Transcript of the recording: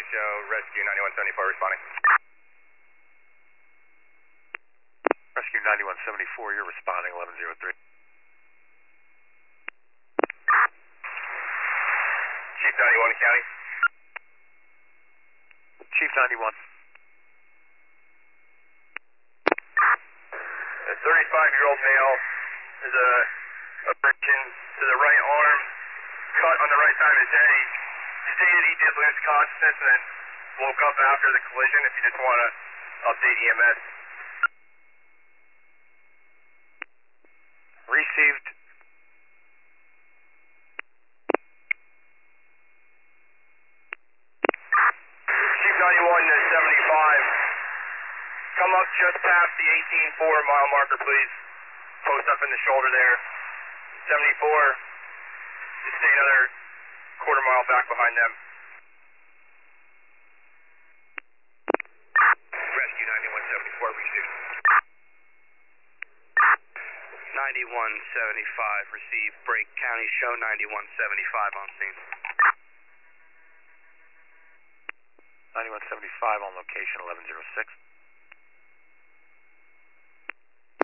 show, rescue 9174 responding. Rescue 9174, you're responding 1103. Chief 91 County. Chief 91. A 35-year-old male is a abrasion to the right arm, cut on the right side of his head. He stated he did lose consciousness and then woke up after the collision. If you just want to update EMS. Received. Chief 91 to 75. Come up just past the 18.4 mile marker, please. Post up in the shoulder there. 74. Just stay another quarter mile back behind them. Rescue 9174, received. 9175, received. Brake County, show 9175 on scene. 9175 on location, 1106.